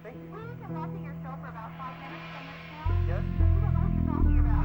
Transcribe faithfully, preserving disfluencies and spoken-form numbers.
Thank you. We can talk to your show for about five minutes from this now. Yes? We don't know what you're talking about.